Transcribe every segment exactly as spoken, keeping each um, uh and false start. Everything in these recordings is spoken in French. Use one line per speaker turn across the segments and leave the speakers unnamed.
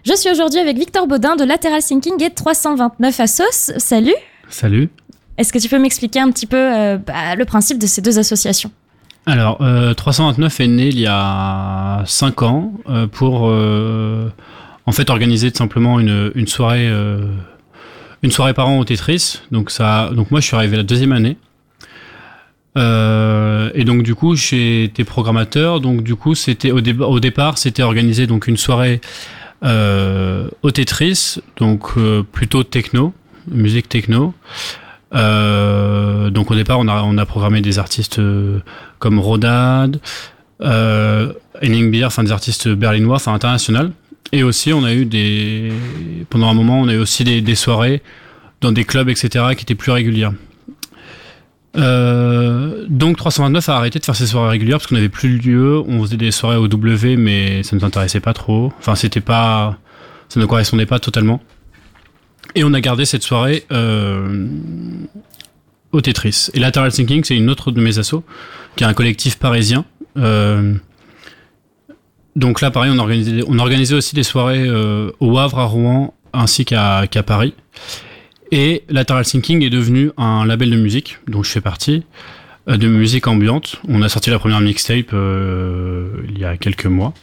Je suis aujourd'hui avec Victor Baudin de Lateral Thinking et trois cent vingt-neuf Assos. Salut.
Salut.
Est-ce que tu peux m'expliquer un petit peu euh, bah, le principe de ces deux associations ?
Alors, euh, trois cent vingt-neuf est né il y a cinq ans euh, pour euh, en fait organiser tout simplement une, une soirée euh, une soirée par an au Tetris. Donc ça, donc moi je suis arrivé la deuxième année. Euh, et donc du coup j'ai été programmateur. Donc du coup c'était au, dé- au départ c'était organisé donc une soirée euh, au Tetris, donc euh, plutôt techno, musique techno. Euh, donc au départ on a on a programmé des artistes euh, comme Rodad, euh, Henning Beer, enfin des artistes berlinois, enfin internationaux. Et aussi on a eu des pendant un moment on a eu aussi des, des soirées dans des clubs et cetera qui étaient plus régulières. Euh, donc trois cent vingt-neuf a arrêté de faire ses soirées régulières parce qu'on n'avait plus de lieu. On faisait des soirées au W, mais ça ne nous intéressait pas trop. Enfin, c'était pas, ça ne correspondait pas totalement. Et on a gardé cette soirée euh, au Tetris. Et Lateral Thinking, c'est une autre de mes assos, qui est un collectif parisien. Euh, donc là, pareil, on organisait, on organisait aussi des soirées euh, au Havre, à Rouen, ainsi qu'à, qu'à Paris. Et Lateral Thinking est devenu un label de musique, dont je fais partie, euh, de musique ambiante. On a sorti la première mixtape euh, il y a quelques mois.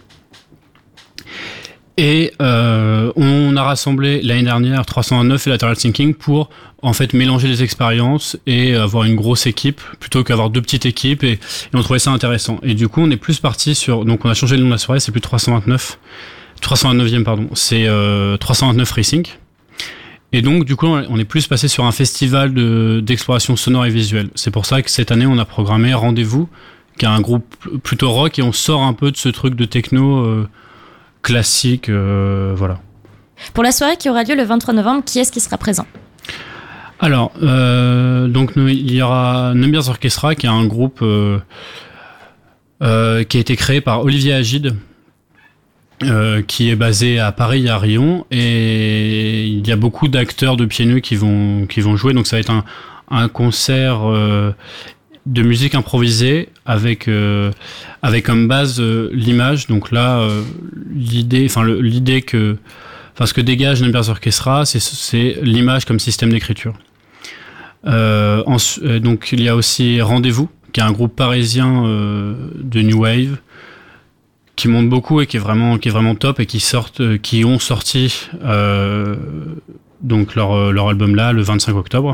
Et euh, on a rassemblé l'année dernière trois cent vingt-neuf et Lateral Thinking pour en fait mélanger les expériences et avoir une grosse équipe plutôt qu'avoir deux petites équipes. Et, et on trouvait ça intéressant. Et du coup, on est plus parti sur... Donc on a changé le nom de la soirée, c'est plus trois cent vingt-neuf. trois cent vingt-neuvième, pardon. C'est euh, trois cent vingt-neuf Racing. Et donc, du coup, on est plus passé sur un festival de, d'exploration sonore et visuelle. C'est pour ça que cette année, on a programmé Rendez-vous, qui est un groupe plutôt rock, et on sort un peu de ce truc de techno euh, classique, euh, voilà.
Pour la soirée qui aura lieu le vingt-trois novembre, qui est-ce qui sera présent ?
Alors, euh, donc il y aura Numbers Orchestra, qui est un groupe euh, euh, qui a été créé par Olivier Agide, Euh, qui est basé à Paris et à Rion, et il y a beaucoup d'acteurs de pieds nus qui vont qui vont jouer, donc ça va être un un concert euh, de musique improvisée avec euh, avec comme base euh, l'image. Donc là euh, l'idée enfin le, l'idée que enfin ce que dégage Numbers Orchestra, c'est c'est l'image comme système d'écriture. Euh, en, donc il y a aussi Rendez-vous, qui est un groupe parisien euh, de new wave qui monte beaucoup et qui est vraiment qui est vraiment top, et qui sortent qui ont sorti euh, donc leur leur album là le vingt-cinq octobre.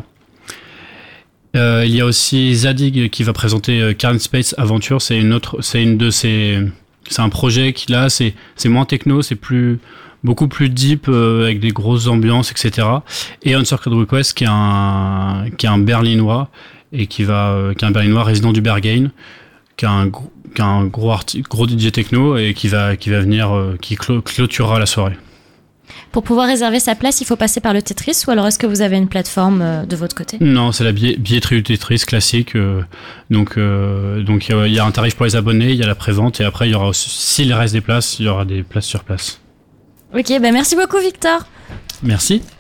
Euh, il y a aussi Zadig qui va présenter Karen Space Aventure, c'est une autre c'est une de ces c'est un projet qui là c'est c'est moins techno, c'est plus beaucoup plus deep euh, avec des grosses ambiances et cetera. Et Uncircled Request qui est un qui est un berlinois et qui va qui est un berlinois résident du Berghain, qui a un gros qui a un gros, arti- gros D J techno et qui va, qui va venir, euh, qui clo- clôturera la soirée.
Pour pouvoir réserver sa place, il faut passer par le Tetris, ou alors est-ce que vous avez une plateforme euh, de votre côté ?
Non, c'est la billet- billetterie du Tetris classique. Euh, donc, euh, donc il y, y a un tarif pour les abonnés, il y a la prévente, et après il y aura aussi, s'il reste des places, il y aura des places sur place.
Ok, bah merci beaucoup Victor.
Merci.